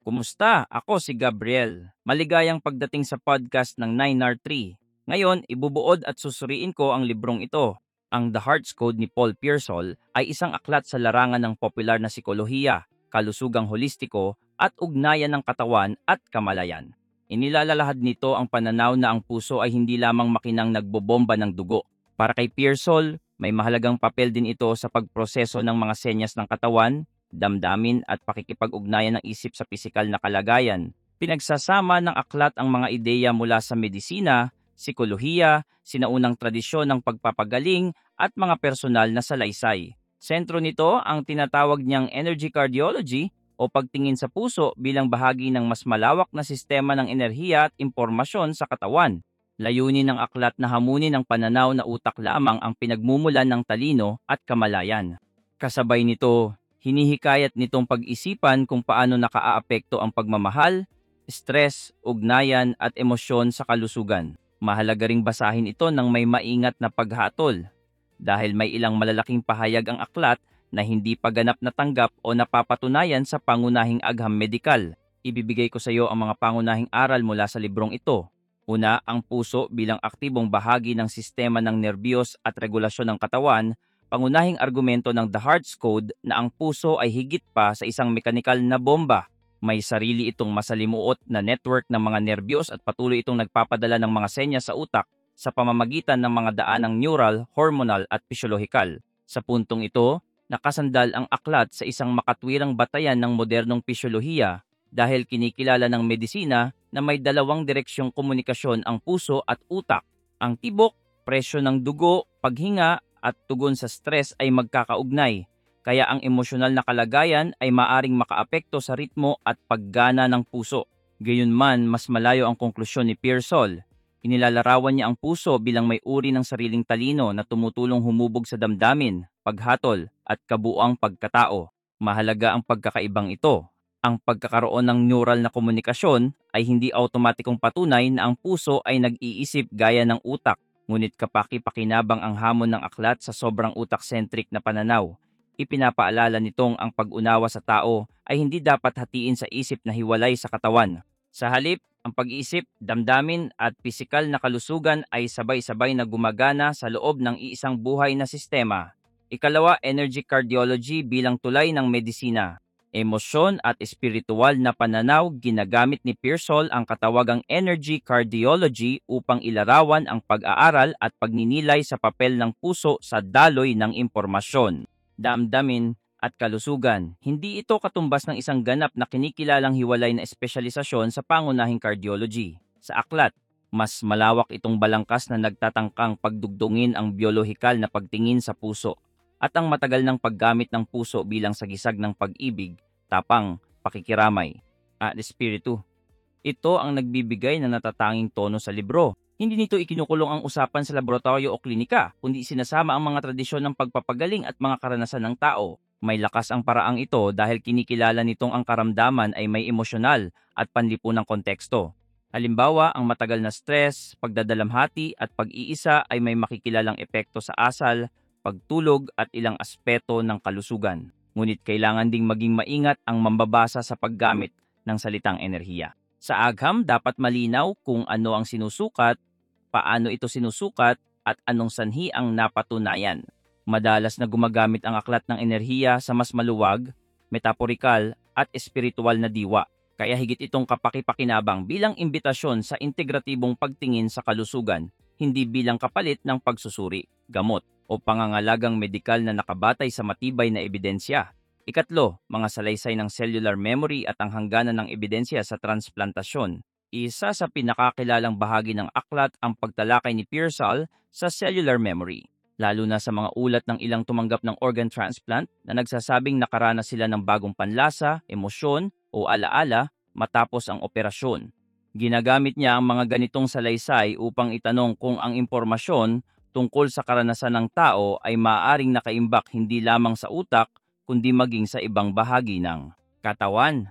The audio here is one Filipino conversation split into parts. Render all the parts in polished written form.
Kumusta? Ako si Gabriel. Maligayang pagdating sa podcast ng 9R3. Ngayon, ibubuod at susuriin ko ang librong ito. Ang The Heart's Code ni Paul Pearsall ay isang aklat sa larangan ng popular na sikolohiya, kalusugang holistiko at ugnayan ng katawan at kamalayan. Inilalahad nito ang pananaw na ang puso ay hindi lamang makinang nagbobomba ng dugo. Para kay Pearsall, may mahalagang papel din ito sa pagproseso ng mga senyas ng katawan, damdamin at pakikipag-ugnayan ng isip sa pisikal na kalagayan. Pinagsasama ng aklat ang mga ideya mula sa medisina, sikolohiya, sinaunang tradisyon ng pagpapagaling at mga personal na salaysay. Sentro nito ang tinatawag niyang energy cardiology o pagtingin sa puso bilang bahagi ng mas malawak na sistema ng enerhiya at impormasyon sa katawan. Layunin ng aklat na hamunin ang pananaw na utak lamang ang pinagmumulan ng talino at kamalayan. Kasabay nito, hinihikayat nitong pag-isipan kung paano nakaaapekto ang pagmamahal, stress, ugnayan at emosyon sa kalusugan. Mahalaga ring basahin ito ng may maingat na paghatol dahil may ilang malalaking pahayag ang aklat na hindi pa ganap natanggap o napapatunayan sa pangunahing agham medikal. Ibibigay ko sa iyo ang mga pangunahing aral mula sa librong ito. Una, ang puso bilang aktibong bahagi ng sistema ng nerbiyos at regulasyon ng katawan. Pangunahing argumento ng The Heart's Code na ang puso ay higit pa sa isang mekanikal na bomba. May sarili itong masalimuot na network ng mga nerbiyos at patuloy itong nagpapadala ng mga senyas sa utak sa pamamagitan ng mga daanang neural, hormonal at pisyolohikal. Sa puntong ito, nakasandal ang aklat sa isang makatwirang batayan ng modernong pisyolohiya dahil kinikilala ng medisina na may dalawang direksyong komunikasyon ang puso at utak. Ang tibok, presyo ng dugo, paghinga, at tugon sa stress ay magkakaugnay, kaya ang emosyonal na kalagayan ay maaring makaapekto sa ritmo at paggana ng puso. Gayunman, mas malayo ang konklusyon ni Pearsall. Inilalarawan niya ang puso bilang may uri ng sariling talino na tumutulong humubog sa damdamin, paghatol, at kabuuang pagkatao. Mahalaga ang pagkakaibang ito. Ang pagkakaroon ng neural na komunikasyon ay hindi automatikong patunay na ang puso ay nag-iisip gaya ng utak. Ngunit kapaki-pakinabang ang hamon ng aklat sa sobrang utak-centric na pananaw. Ipinapaalala nitong ang pag-unawa sa tao ay hindi dapat hatiin sa isip na hiwalay sa katawan. Sa halip, ang pag-iisip, damdamin at pisikal na kalusugan ay sabay-sabay na gumagana sa loob ng iisang buhay na sistema. Ikalawa, energy cardiology bilang tulay ng medisina. Emosyon at espiritual na pananaw, ginagamit ni Pearsall ang katawagang energy cardiology upang ilarawan ang pag-aaral at pagninilay sa papel ng puso sa daloy ng impormasyon, damdamin at kalusugan. Hindi ito katumbas ng isang ganap na kinikilalang hiwalay na espesyalisasyon sa pangunahing cardiology. Sa aklat, mas malawak itong balangkas na nagtatangkang pagdugdungin ang biolohikal na pagtingin sa puso at ang matagal ng paggamit ng puso bilang sagisag ng pag-ibig, tapang, pakikiramay, at espiritu. Ito ang nagbibigay ng natatanging tono sa libro. Hindi nito ikinukulong ang usapan sa laboratorio o klinika, kundi sinasama ang mga tradisyon ng pagpapagaling at mga karanasan ng tao. May lakas ang paraang ito dahil kinikilala nitong ang karamdaman ay may emosyonal at panlipunang konteksto. Halimbawa, ang matagal na stress, pagdadalamhati at pag-iisa ay may makikilalang epekto sa asal, pagtulog at ilang aspeto ng kalusugan. Ngunit kailangan ding maging maingat ang mambabasa sa paggamit ng salitang enerhiya. Sa agham, dapat malinaw kung ano ang sinusukat, paano ito sinusukat, at anong sanhi ang napatunayan. Madalas na gumagamit ang aklat ng enerhiya sa mas maluwag, metaporikal at espiritual na diwa. Kaya higit itong kapaki-pakinabang bilang imbitasyon sa integratibong pagtingin sa kalusugan, hindi bilang kapalit ng pagsusuri, gamot, o pangangalagang medikal na nakabatay sa matibay na ebidensya. Ikatlo, mga salaysay ng cellular memory at ang hangganan ng ebidensya sa transplantasyon. Isa sa pinakakilalang bahagi ng aklat ang pagtalakay ni Pearsall sa cellular memory, lalo na sa mga ulat ng ilang tumanggap ng organ transplant na nagsasabing nakaranas sila ng bagong panlasa, emosyon o alaala matapos ang operasyon. Ginagamit niya ang mga ganitong salaysay upang itanong kung ang impormasyon tungkol sa karanasan ng tao ay maaaring nakaimbak hindi lamang sa utak, kundi maging sa ibang bahagi ng katawan.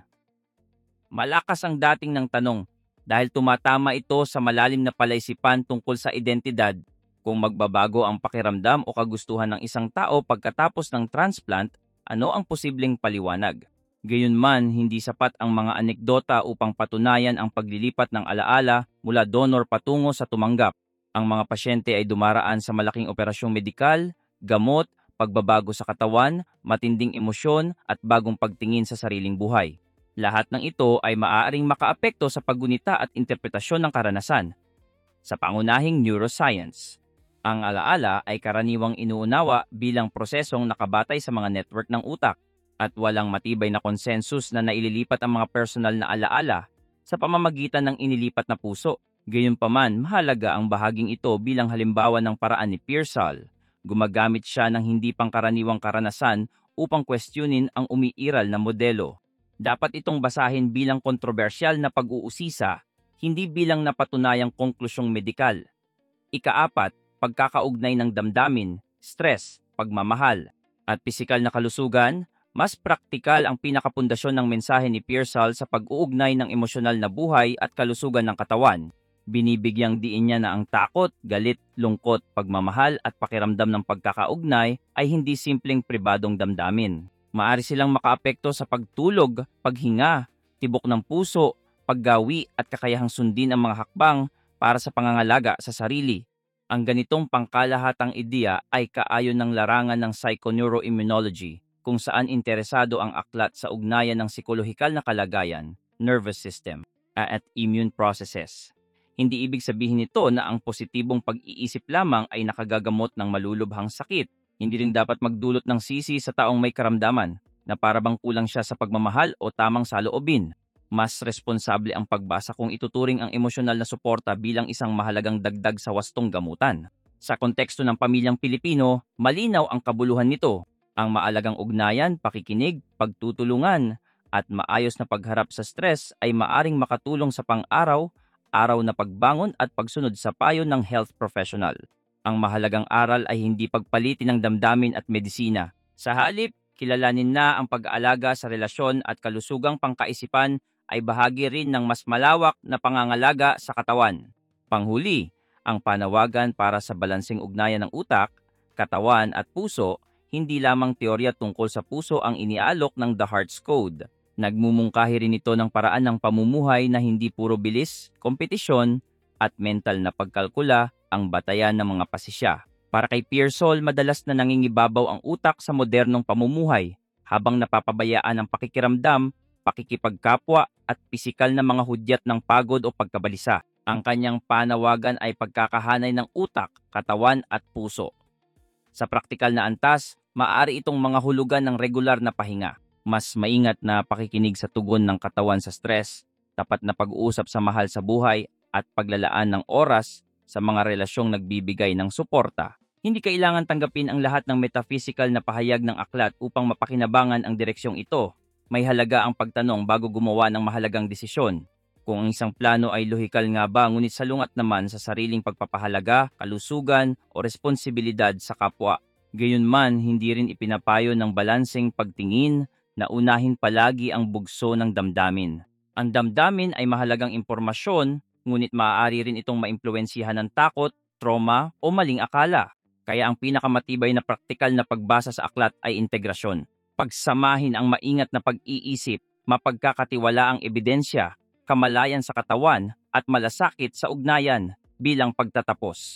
Malakas ang dating ng tanong dahil tumatama ito sa malalim na palaisipan tungkol sa identidad, kung magbabago ang pakiramdam o kagustuhan ng isang tao pagkatapos ng transplant, ano ang posibleng paliwanag. Gayunman, hindi sapat ang mga anekdota upang patunayan ang paglilipat ng alaala mula donor patungo sa tumanggap. Ang mga pasyente ay dumaraan sa malaking operasyong medikal, gamot, pagbabago sa katawan, matinding emosyon at bagong pagtingin sa sariling buhay. Lahat ng ito ay maaaring makaapekto sa paggunita at interpretasyon ng karanasan. Sa pangunahing neuroscience, ang alaala ay karaniwang inuunawa bilang prosesong nakabatay sa mga network ng utak at walang matibay na konsensus na naililipat ang mga personal na alaala sa pamamagitan ng inilipat na puso. Gayunpaman, mahalaga ang bahaging ito bilang halimbawa ng paraan ni Pearsall. Gumagamit siya ng hindi pangkaraniwang karanasan upang questionin ang umiiral na modelo. Dapat itong basahin bilang kontrobersyal na pag-uusisa, hindi bilang napatunayang konklusyong medikal. Ikaapat, pagkakaugnay ng damdamin, stress, pagmamahal, at pisikal na kalusugan. Mas praktikal ang pinakapundasyon ng mensahe ni Pearsall sa pag-uugnay ng emosyonal na buhay at kalusugan ng katawan. Binibigyang diin niya na ang takot, galit, lungkot, pagmamahal at pakiramdam ng pagkakaugnay ay hindi simpleng pribadong damdamin. Maari silang makaapekto sa pagtulog, paghinga, tibok ng puso, paggawi at kakayahang sundin ang mga hakbang para sa pangangalaga sa sarili. Ang ganitong pangkalahatang ideya ay kaayon ng larangan ng psychoneuroimmunology, kung saan interesado ang aklat sa ugnayan ng psikolohikal na kalagayan, nervous system, at immune processes. Hindi ibig sabihin nito na ang positibong pag-iisip lamang ay nakagagamot ng malulubhang sakit. Hindi rin dapat magdulot ng sisi sa taong may karamdaman na parabang kulang siya sa pagmamahal o tamang saloobin. Mas responsable ang pagbasa kung ituturing ang emosyonal na suporta bilang isang mahalagang dagdag sa wastong gamutan. Sa konteksto ng pamilyang Pilipino, malinaw ang kabuluhan nito. Ang maalagang ugnayan, pakikinig, pagtutulungan, at maayos na pagharap sa stress ay maaring makatulong sa pang-araw-araw na pagbangon at pagsunod sa payo ng health professional. Ang mahalagang aral ay hindi pagpalitin ng damdamin at medisina. Sa halip, kilalanin na ang pag-aalaga sa relasyon at kalusugang pangkaisipan ay bahagi rin ng mas malawak na pangangalaga sa katawan. Panghuli, ang panawagan para sa balanseng ugnayan ng utak, katawan at puso, hindi lamang teorya tungkol sa puso ang iniaalok ng The Heart's Code. Nagmumungkahi rin ito ng paraan ng pamumuhay na hindi puro bilis, kompetisyon, at mental na pagkalkula ang batayan ng mga pasisya. Para kay Pearsall, madalas na nangingibabaw ang utak sa modernong pamumuhay, habang napapabayaan ang pakikiramdam, pakikipagkapwa, at pisikal na mga hudyat ng pagod o pagkabalisa. Ang kanyang panawagan ay pagkakahanay ng utak, katawan at puso. Sa praktikal na antas, maaari itong mga hulugan ng regular na pahinga, mas maingat na pakikinig sa tugon ng katawan sa stress, tapat na pag-uusap sa mahal sa buhay, at paglalaan ng oras sa mga relasyong nagbibigay ng suporta. Hindi kailangan tanggapin ang lahat ng metaphysical na pahayag ng aklat upang mapakinabangan ang direksyong ito. May halaga ang pagtanong bago gumawa ng mahalagang desisyon. Kung ang isang plano ay lohikal nga ba ngunit salungat naman sa sariling pagpapahalaga, kalusugan o responsibilidad sa kapwa. Gayunman, hindi rin ipinapayo ng balanseng pagtingin na unahin palagi ang bugso ng damdamin. Ang damdamin ay mahalagang impormasyon, ngunit maaari rin itong maimpluwensyahan ng takot, trauma o maling akala. Kaya ang pinakamatibay na praktikal na pagbasa sa aklat ay integrasyon. Pagsamahin ang maingat na pag-iisip, mapagkakatiwalaang ebidensya, kamalayan sa katawan at malasakit sa ugnayan bilang pagtatapos.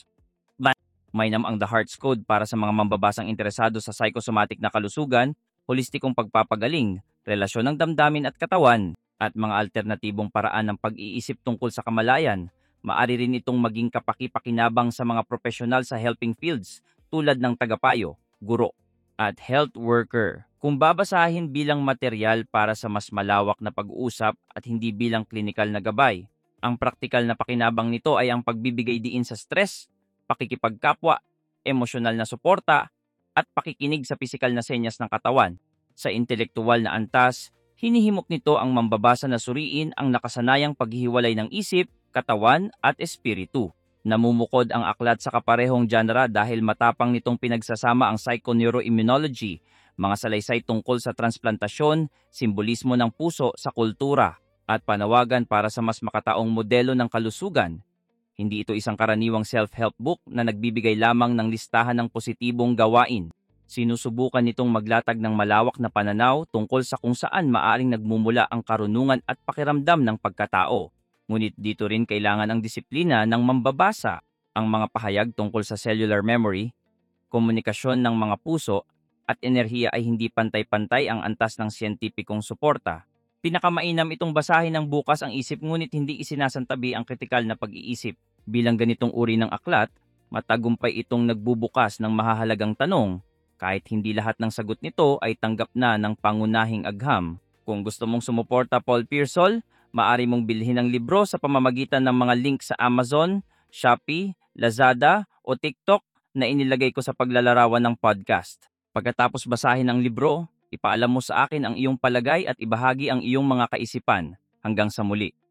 Mainam ang The Heart's Code para sa mga mambabasang interesado sa psychosomatic na kalusugan, holistikong pagpapagaling, relasyon ng damdamin at katawan, at mga alternatibong paraan ng pag-iisip tungkol sa kamalayan. Maari rin itong maging kapaki-pakinabang sa mga profesional sa helping fields tulad ng tagapayo, guro, at health worker. Kung babasahin bilang material para sa mas malawak na pag-uusap at hindi bilang klinikal na gabay, ang praktikal na pakinabang nito ay ang pagbibigay diin sa stress, pakikipagkapwa, emosyonal na suporta, at pakikinig sa pisikal na senyas ng katawan. Sa intelektual na antas, hinihimok nito ang mambabasa na suriin ang nakasanayang paghihiwalay ng isip, katawan at espiritu. Namumukod ang aklat sa kaparehong genre dahil matapang nitong pinagsasama ang psychoneuroimmunology, mga salaysay tungkol sa transplantasyon, simbolismo ng puso sa kultura, at panawagan para sa mas makataong modelo ng kalusugan. Hindi ito isang karaniwang self-help book na nagbibigay lamang ng listahan ng positibong gawain. Sinusubukan nitong maglatag ng malawak na pananaw tungkol sa kung saan maaring nagmumula ang karunungan at pakiramdam ng pagkatao. Ngunit dito rin kailangan ang disiplina ng mambabasa. Ang mga pahayag tungkol sa cellular memory, komunikasyon ng mga puso, at enerhiya ay hindi pantay-pantay ang antas ng siyentipikong suporta. Pinakamainam itong basahin ng bukas ang isip ngunit hindi isinasantabi ang kritikal na pag-iisip. Bilang ganitong uri ng aklat, matagumpay itong nagbubukas ng mahahalagang tanong, kahit hindi lahat ng sagot nito ay tanggap na ng pangunahing agham. Kung gusto mong sumuporta Paul Pearsall, maaari mong bilhin ang libro sa pamamagitan ng mga link sa Amazon, Shopee, Lazada o TikTok na inilagay ko sa paglalarawan ng podcast. Pagkatapos basahin ang libro, ipaalam mo sa akin ang iyong palagay at ibahagi ang iyong mga kaisipan. Hanggang sa muli.